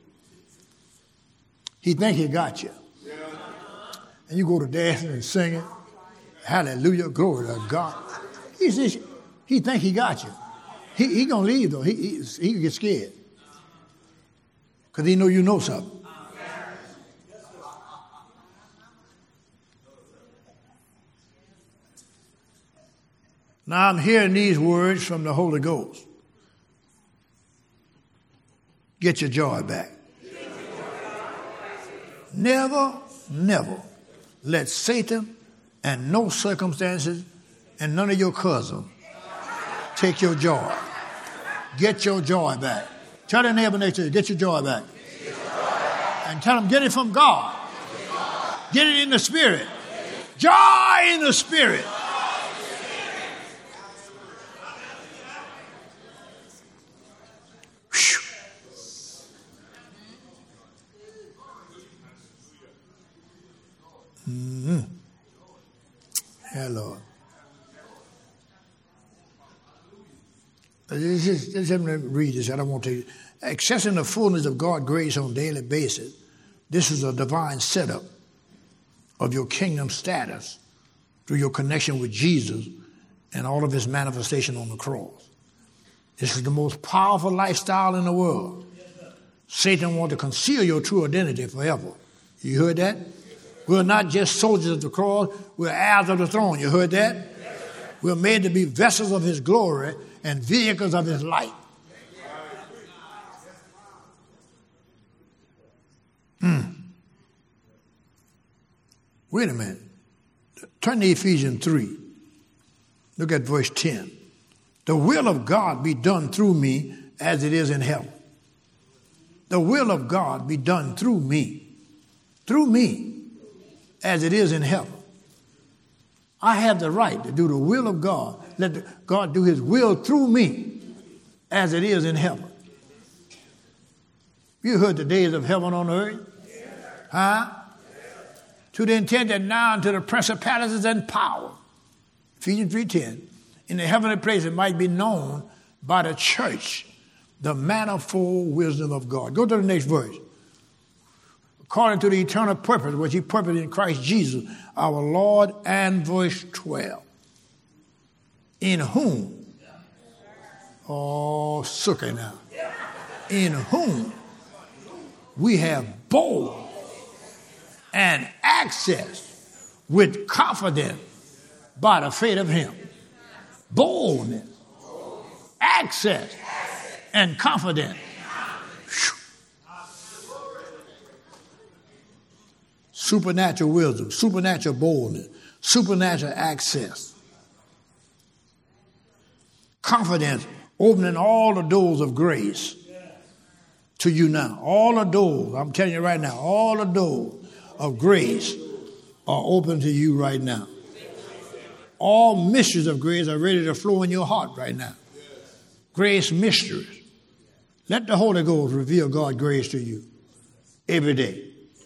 He think he got you. And you go to dancing and singing. Hallelujah, glory to God. He says, he think he got you. He he going to leave, though. He, he, he can get scared. Because he know you know something. Now I'm hearing these words from the Holy Ghost. Get your joy back. Never, never let Satan and no circumstances and none of your cousins take your joy. Get your joy back. Tell the neighbor next to you, get your joy back. And tell them, get it from God. Get it in the Spirit. Joy in the Spirit. Mm-hmm. Yeah, Lord. Let's just, let's have me read this. I don't want to. Accessing the fullness of God's grace on a daily basis, this is a divine setup of your kingdom status through your connection with Jesus and all of his manifestation on the cross. This is the most powerful lifestyle in the world. Satan wants to conceal your true identity forever. You heard that? We're not just soldiers of the cross. We're heirs of the throne. You heard that? We're made to be vessels of his glory and vehicles of his light. Mm. Wait a minute. Turn to Ephesians three. Look at verse ten. The will of God be done through me as it is in heaven. The will of God be done through me. Through me. As it is in heaven. I have the right to do the will of God. Let God do his will through me as it is in heaven. You heard the days of heaven on earth? Huh? To the intent that now unto the principalities and power, Ephesians three ten, in the heavenly places might be known by the church the manifold wisdom of God. Go to the next verse. According to the eternal purpose which he purposed in Christ Jesus, our Lord, and verse twelve. In whom, oh, suck it now. In whom we have bold and access with confidence by the faith of him. Boldness, access, and confidence. Supernatural wisdom, supernatural boldness, supernatural access. Confidence, opening all the doors of grace to you now. All the doors, I'm telling you right now, all the doors of grace are open to you right now. All mysteries of grace are ready to flow in your heart right now. Grace mysteries. Let the Holy Ghost reveal God's grace to you every day.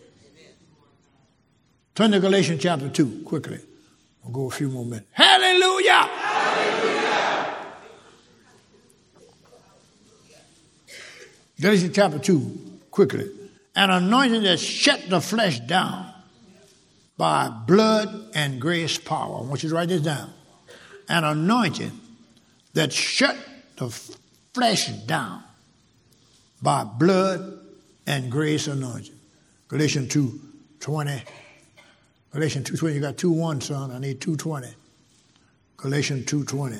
Turn to Galatians chapter two quickly. We'll go a few more minutes. Hallelujah! Hallelujah! Galatians chapter two quickly. An anointing that shut the flesh down by blood and grace power. I want you to write this down. An anointing that shut the flesh down by blood and grace anointing. Galatians two twenty. Galatians two twenty. You got two one, son. I need two twenty. Galatians two twenty.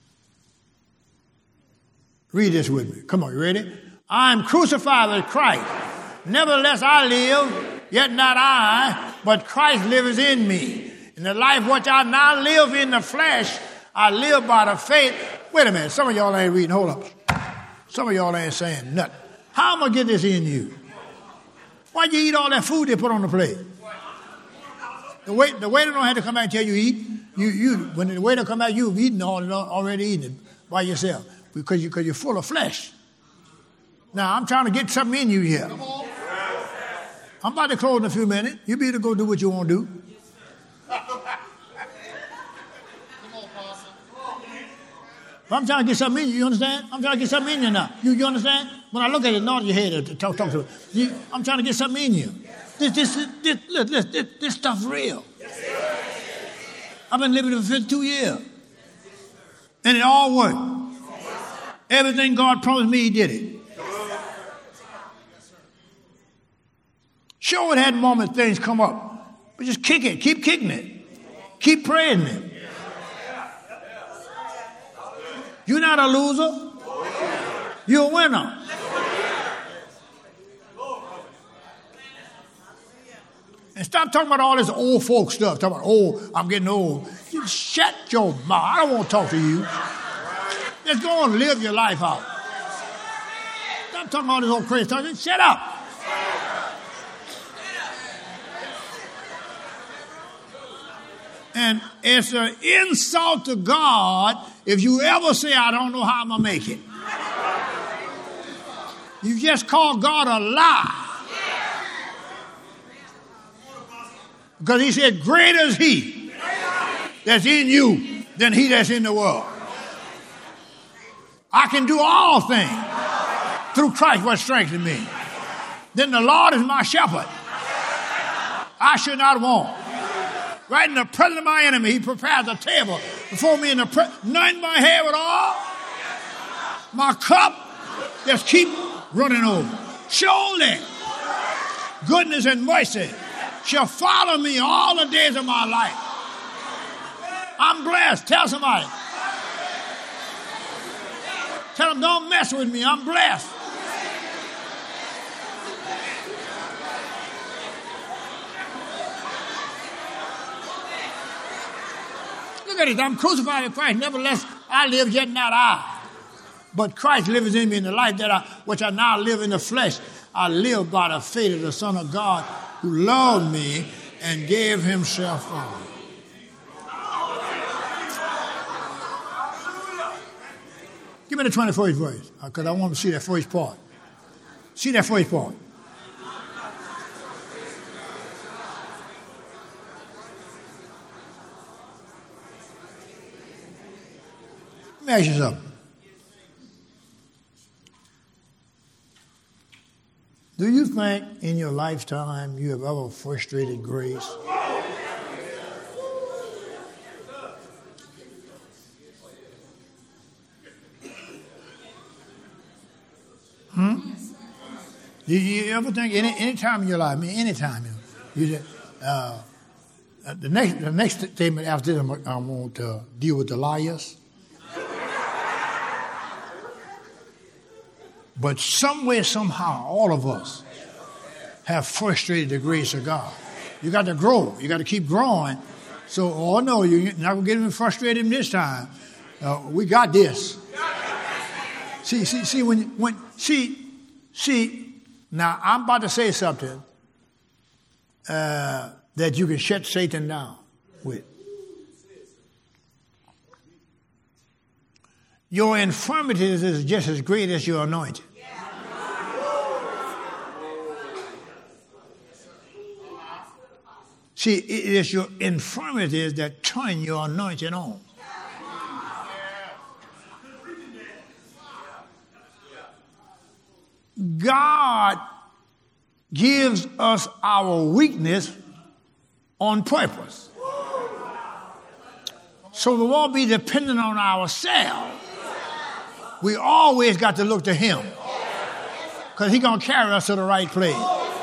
Read this with me. Come on, you ready? I am crucified with Christ. Nevertheless I live, yet not I, but Christ lives in me. In the life which I now live in the flesh, I live by the faith. Wait a minute. Some of y'all ain't reading. Hold up. Some of y'all ain't saying nothing. How am I going to get this in you? Why you eat all that food they put on the plate? The, wait, the waiter don't have to come out and tell you eat. You, you, when the waiter come out, you've eaten all, already eaten it by yourself because, you, because you're full of flesh. Now, I'm trying to get something in you here. I'm about to close in a few minutes. You be able to go do what you want to do. But I'm trying to get something in you. You understand? I'm trying to get something in you now. You, you understand? When I look at it, nod your head to talk, talk to you. I'm trying to get something in you. This, this, this, this, this, this, this stuff's real. I've been living it for fifty-two years. And it all worked. Everything God promised me, he did it. Sure, it had moments things come up. But just kick it. Keep kicking it. Keep praying it. You're not a loser. You're a winner. And stop talking about all this old folk stuff. Talking about, oh, I'm getting old. You shut your mouth. I don't want to talk to you. Just go on and live your life out. Stop talking about all this old crazy stuff. Just shut up. And it's an insult to God if you ever say, I don't know how I'm going to make it. You just call God a lie. Because he said, greater is he that's in you than he that's in the world. I can do all things through Christ what strengthens me. Then the Lord is my shepherd. I should not want. Right in the presence of my enemy, he prepares a table before me in the presence. Anoint my head with oil. My cup just keep running over. Surely, goodness and mercy shall follow me all the days of my life. I'm blessed. Tell somebody. Tell them, don't mess with me. I'm blessed. Look at it. I'm crucified with Christ. Nevertheless, I live, yet not I. But Christ lives in me in the life that I, which I now live in the flesh. I live by the faith of the Son of God who loved me and gave himself for me. Give me the twenty-first verse, because I want to see that first part. See that first part. Let me ask you something. Do you think in your lifetime you have ever frustrated grace? Hmm? Do you ever think any any time in your life? I mean, any time you, you just, uh, Uh, the next, the next statement after this, I'm, I want to deal with the liars. But somewhere, somehow, all of us have frustrated the grace of God. You got to grow. You got to keep growing. So, oh no, you're not going to get even frustrated this time. Uh, we got this. See, see, see, when, when, see, see, now I'm about to say something uh, that you can shut Satan down with. Your infirmities is just as great as your anointing. See, it is your infirmities that turn your anointing on. God gives us our weakness on purpose. So we won't be dependent on ourselves. We always got to look to him, because he's going to carry us to the right place.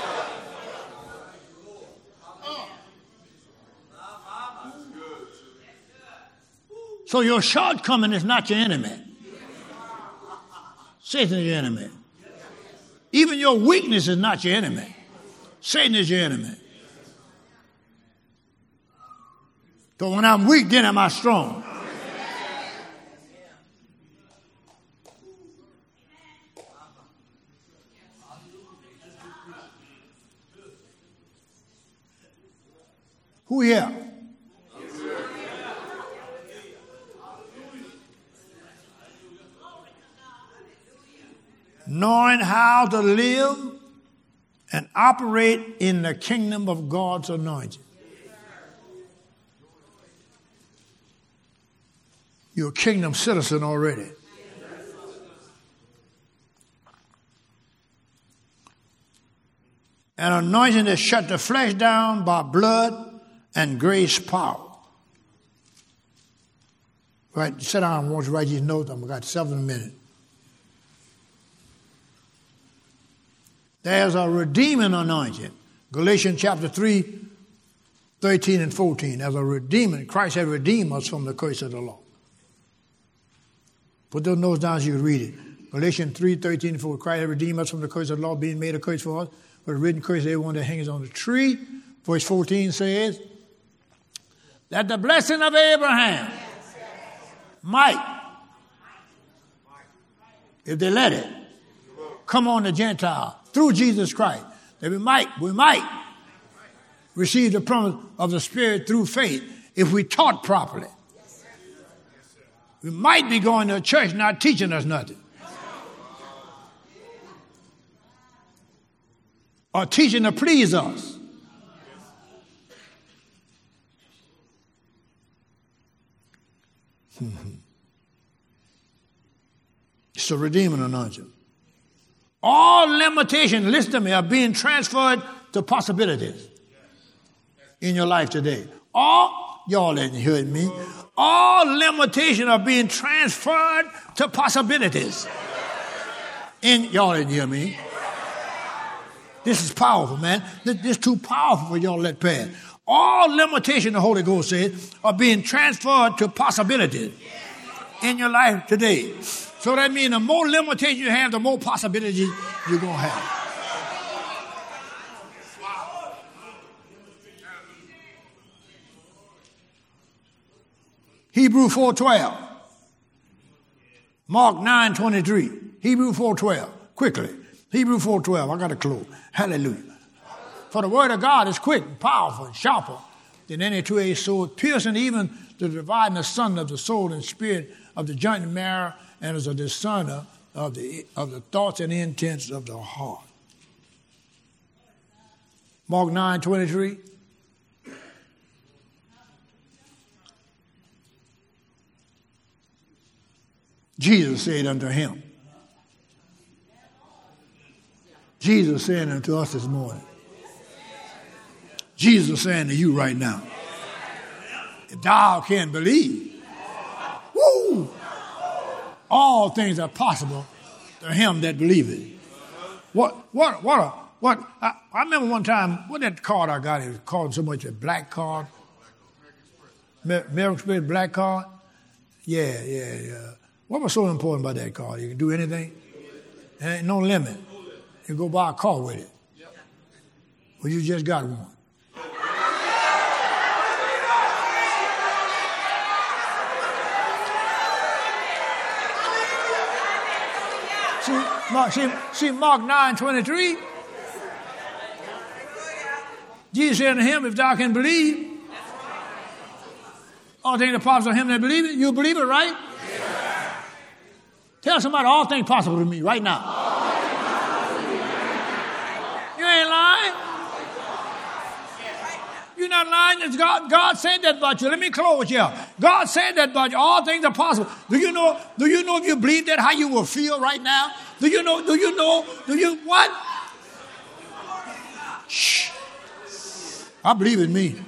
So your shortcoming is not your enemy. Satan is your enemy. Even your weakness is not your enemy. Satan is your enemy. So when I'm weak, then am I strong. Who here? Knowing how to live and operate in the kingdom of God's anointing. You're a kingdom citizen already. An anointing that shut the flesh down by blood and grace power. Right, sit down. I want you to write these notes. I've got seven minutes. There's a redeeming anointing. Galatians chapter three, thirteen and fourteen. There's a redeeming. Christ had redeemed us from the curse of the law. Put those notes down so you can read it. Galatians three, thirteen and fourteen. Christ had redeemed us from the curse of the law, being made a curse for us. For the written curse, everyone that hangs on the tree. Verse fourteen says, that the blessing of Abraham might, if they let it, come on the Gentile through Jesus Christ, that we might, we might receive the promise of the Spirit through faith if we taught properly. We might be going to a church not teaching us nothing. Or teaching to please us. It's a redeeming anointing. All limitations, listen to me, are being transferred to possibilities in your life today. All, y'all ain't heard me. All limitations are being transferred to possibilities. In, y'all didn't hear me. This is powerful, man. This, this is too powerful for y'all to let pass. All limitations, the Holy Ghost says, are being transferred to possibilities in your life today. So that means the more limitations you have, the more possibilities you're going to have. Hebrews four twelve. Mark nine twenty-three. Hebrews four twelve. Quickly. Hebrews four twelve. I got to close. Hallelujah. For the word of God is quick and powerful and sharper than any two-edged sword, piercing even to dividing the asunder of the soul and spirit, of the joint and marrow, and as a discerner of the of the thoughts and intents of the heart. Mark nine twenty-three. Jesus said unto him. Jesus said unto us this morning. Jesus saying to you right now. If thou can't believe, woo, all things are possible to him that believeth. What, what, what, a, what, I, I remember one time, what that card I got, it was called so much a black card. American Express black card? Yeah, yeah, yeah. What was so important about that card? You can do anything? There ain't no limit. You go buy a car with it. Well, you just got one. See, Mark, see, see Mark nine twenty-three? Jesus said to him, if thou can believe, all things are possible to him that believe it. You believe it, right? Yeah. Tell somebody all things possible to me right now. You ain't lying. You're not lying. It's God, God said that about you. Let me close here. God said that about you. All things are possible. Do you know, do you know if you believe that, how you will feel right now? Do you know, do you know, do you, what? Shh. I believe in me.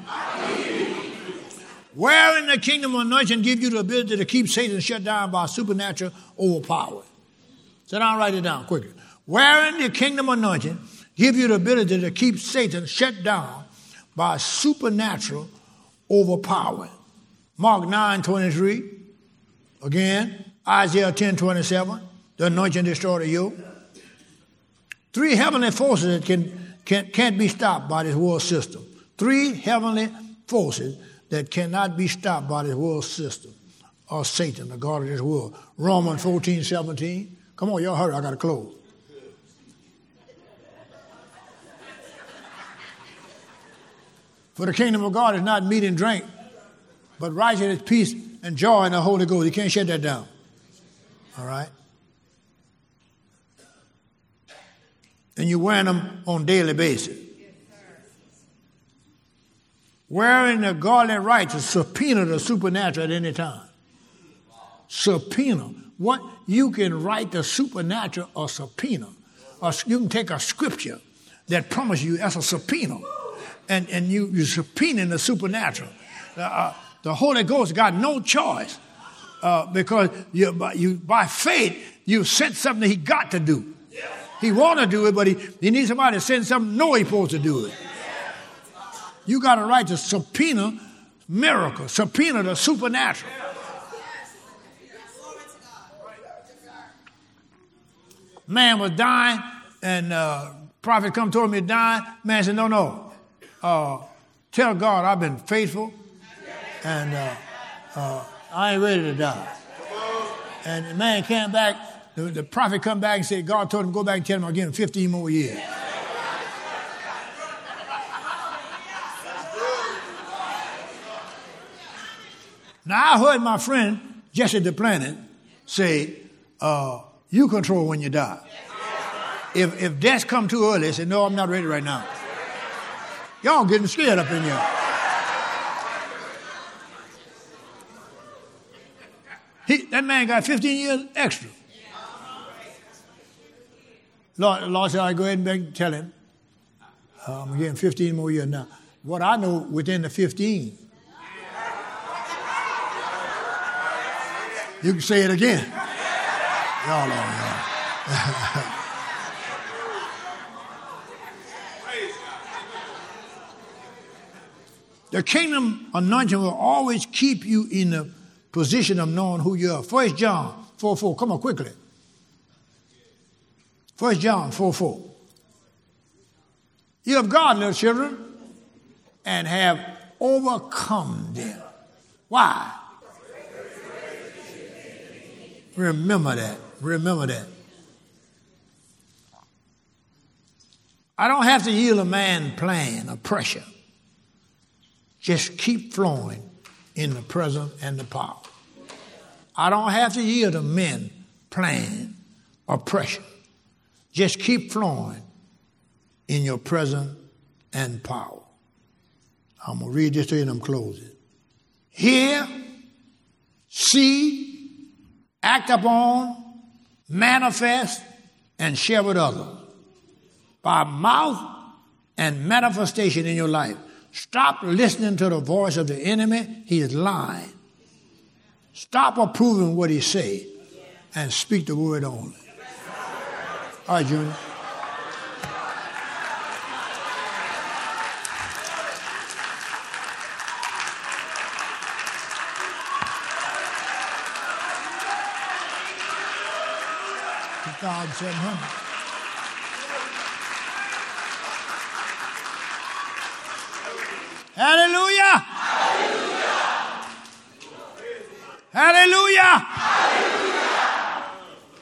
Where in the kingdom of anointing give you the ability to keep Satan shut down by supernatural overpower? Sit down, write it down quickly. Where in the kingdom of anointing give you the ability to keep Satan shut down by supernatural overpowering? Mark nine twenty-three. Again, Isaiah ten twenty-seven. The anointing destroyed the yoke. Three heavenly forces that can, can, can't be stopped by this world system. Three heavenly forces that cannot be stopped by this world system, or Satan, the God of this world. Romans fourteen seventeen. Come on, y'all hurry, I got to close. For the kingdom of God is not meat and drink, but righteousness, peace, and joy in the Holy Ghost. You can't shut that down. All right? And you're wearing them on a daily basis. Wearing the godly right to subpoena the supernatural at any time. Subpoena. What? You can write the supernatural or subpoena. Or you can take a scripture that promises you that's a subpoena. And, and you, you subpoena the supernatural. Uh, uh, the Holy Ghost got no choice. Uh, because you, by, you, by faith, you said something he got to do. He want to do it, but he, he needs somebody to send something know he's supposed to do it. You got a right to subpoena miracle, subpoena the supernatural. Man was dying, and uh, prophet come told me dying. Man said, no, no. Uh, tell God I've been faithful, and uh, uh, I ain't ready to die. And the man came back. The, the prophet come back and said, God told him, go back and tell him I'll give him fifteen more years. Now, I heard my friend, Jesse Duplantis, say, uh, you control when you die. If if death come too early, I said, no, I'm not ready right now. Y'all getting scared up in here. He, that man got fifteen years extra. Lord, Lord said, I go ahead and beg, tell him, uh, I'm getting fifteen more years now. What I know within the fifteen, you can say it again. Y'all are, y'all. The kingdom anointing will always keep you in the position of knowing who you are. First John four four. Come on, quickly. First John four four. You have God, little children, and have overcome them. Why? Remember that. Remember that. I don't have to yield a man plan or pressure. Just keep flowing in the presence and the power. I don't have to yield a men plan or pressure. Just keep flowing in your presence and power. I'm going to read this to you and I'm closing. Hear, see, act upon, manifest, and share with others by mouth and manifestation in your life. Stop listening to the voice of the enemy. He is lying. Stop approving what he says and speak the word only. All right, Junior. thousand seven hundred. Hallelujah. Hallelujah. Hallelujah.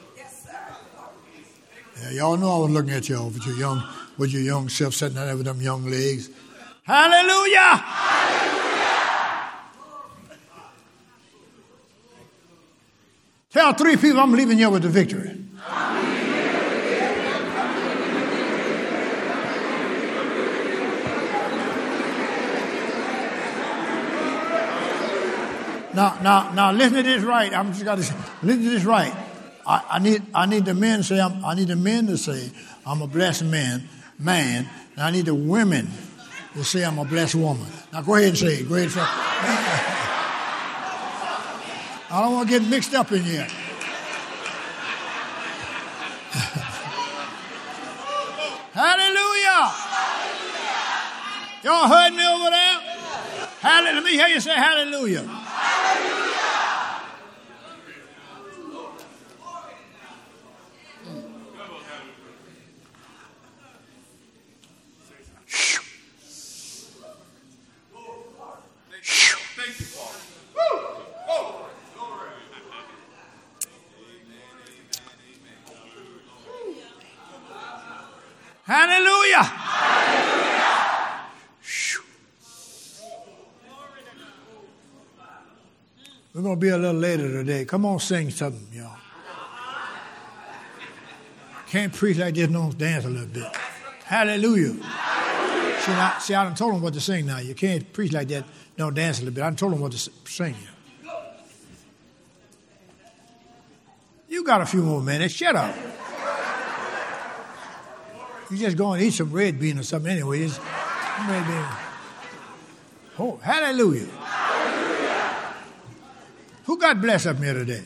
Yeah, y'all know I was looking at y'all with your young, with your young self sitting there with them young legs. Hallelujah. Hallelujah. Tell three people I'm leaving here with the victory. Now, now, now, listen to this right. I'm just got to listen to this right. I, I need, I need the men to say, I'm, I need the men to say, I'm a blessed man, man, and I need the women to say, I'm a blessed woman. Now, go ahead and say it. Go ahead and say it. I don't want to get mixed up in here. Hallelujah! Y'all heard me over there? Hallelujah! Let me hear you say hallelujah. Hallelujah. Hallelujah. We're going to be a little later today. Come on, sing something, y'all. Can't preach like this, don't dance a little bit. Hallelujah. Hallelujah. See, I, see, I done told them what to sing now. You can't preach like that, don't dance a little bit. I done told them what to sing. You got a few more minutes. Shut up. You just go and eat some red bean or something anyway. It's red bean. Oh, hallelujah. Hallelujah. Who got blessed up here today?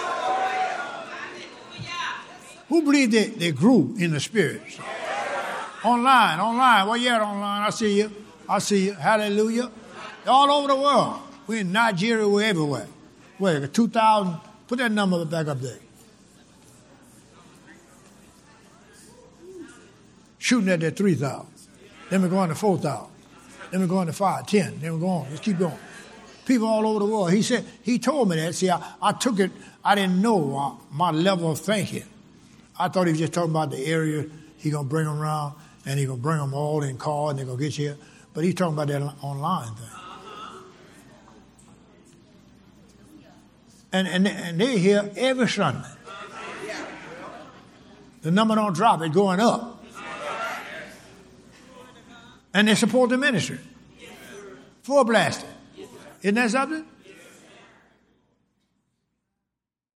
Who believe they, they grew in the spirit? Online, online. Well, yeah, online. I see you. I see you. Hallelujah. All over the world. We're in Nigeria. We're everywhere. Wait, two thousand. Put that number back up there. Shooting at that three thousand. Then we're going to four thousand. Then we're going to five, ten. Then we're going. Let's keep going. People all over the world. He said, he told me that. See, I, I took it. I didn't know uh, my level of thinking. I thought he was just talking about the area. He going to bring them around and he going to bring them all in cars and they're going to get you here. But he's talking about that online thing. And, and, and they're here every Sunday. The number don't drop. It's going up. And they support the ministry. Full blasting. Isn't that something?